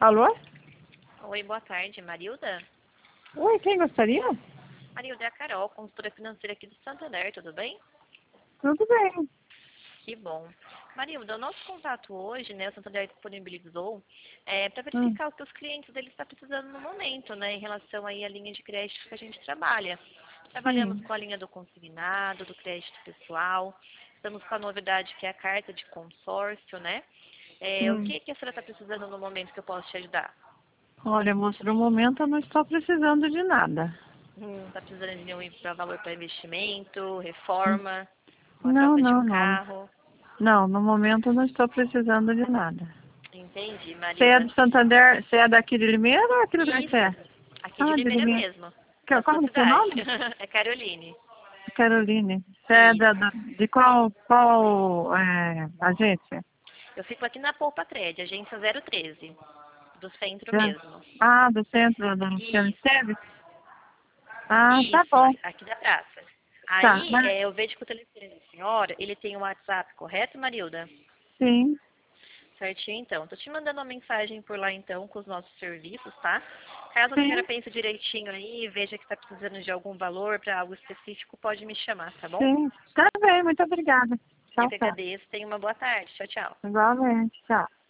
Alô? Oi, boa tarde, Marilda. Oi, quem gostaria? Marilda, é a Carol, consultora financeira aqui do Santander, tudo bem? Tudo bem. Que bom. Marilda, o nosso contato hoje, né, o Santander disponibilizou para Hum, verificar o que os clientes deles estão precisando no momento, né, em relação aí à linha de crédito que a gente trabalha. Trabalhamos sim. com a linha do consignado, do crédito pessoal, estamos com a novidade que é a carta de consórcio, né? O Hum. que que a senhora está precisando no momento que eu posso te ajudar? Olha, moço, no momento eu não estou precisando de nada. Está precisando de nenhum valor para investimento, Hum. reforma, uma Não, troca de não, um não. carro? Não, no momento eu não estou precisando de nada. Entendi, Você é Marilda. do Santander, você é daqui de Limeira ou aqui do lugar que você é? Isso, aqui de Ah, de Limeira Limeira. mesmo, da sua Como é o seu cidade. nome? É Caroline. Caroline. Você é Isso. de qual agência? Eu fico aqui na Poupa Trade, agência 013, do centro Da- mesmo. Ah, do centro da Luciana Isso, Esteves? Ah, tá isso, bom. aqui da praça. Tá, Aí, mas eu vejo que o telefone da senhora, ele tem um WhatsApp, correto, Marilda? sim, Certinho, então. Tô te mandando uma mensagem por lá, então, com os nossos serviços, tá? Caso a senhora sim, pense direitinho aí, veja que está precisando de algum valor para algo específico, pode me chamar, tá bom? sim. Tá bem, muito obrigada. Eu Tchau, que tchau. agradeço. Tenha uma boa tarde. Tchau, tchau. Igualmente, tchau.